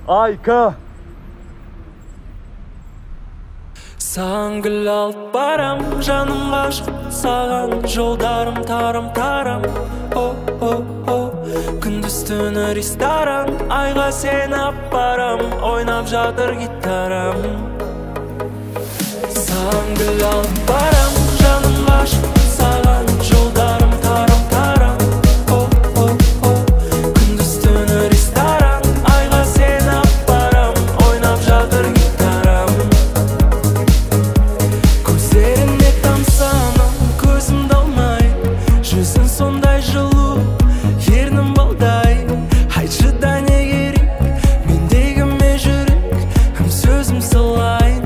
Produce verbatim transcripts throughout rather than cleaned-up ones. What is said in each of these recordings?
Айка. Саған гүл алып барам, жаным ғашық саған, жолдарым тарам-тарам. О-о-о, күндіз түні ресторан, айға сені апарам, ойнап жатыр гитарам. Саған гүл алып барам, жаным ғашық саған, жолдарым тарам-тарам. О-о-о, күндіз түні ресторан, айға сені апарам, ойнап жатыр гитарам. Көздеріне тамсанам, көзім далмай, жүзің сондай жылу, ернім балдай. Айтшы да не керек, мендегі ме жүрек, кім сөзім салайын.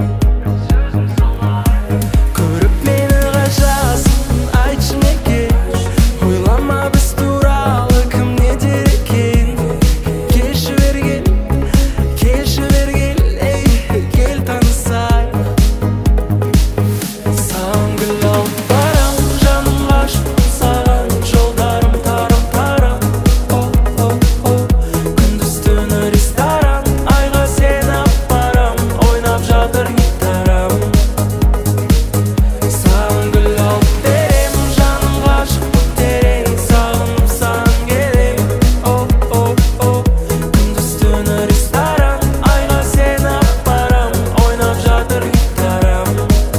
Көріп мені ғажасын, айтшы неге, ойлама біз туралы кім не дер екен. Келші бергел, келші бергел, ей, кел танысайық. Саған гүл алып барам, жаным ғашық саған, жолдарым тарам-тарам. О-о-о, күндіз түні ресторан, айға сені апарам, ойнап жатыр гитарам. Саған гүл алып берем, жаным ғашық терең, сағынып саған келем. О-о-о, күндіз түні ресторан, айға сені апарам, ойнап жатыр гитарам.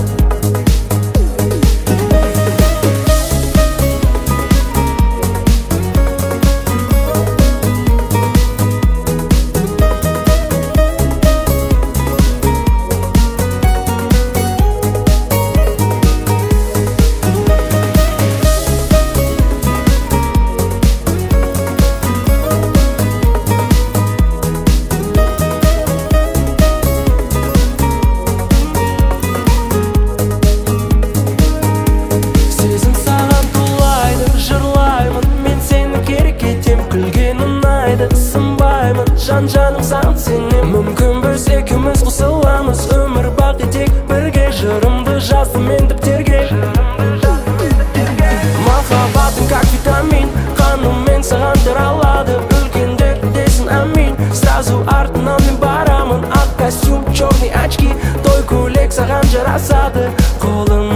Сезім саған тулайды, жырлаймын, мен сені керек етем, күлген ұнайды, сынбаймын, жан-жаным саған сенем. Мүмкін біз екеуміз қосыламыз, өмір бақи тек бірге, жырымды жаздым мен дәптерге. Махаббатым как витамин, қаныммен саған таралады, үлкендер десін амин. Сразу артынан мен барамын, ақ костюм, черный очки, той көйлек саған жарасады, қолың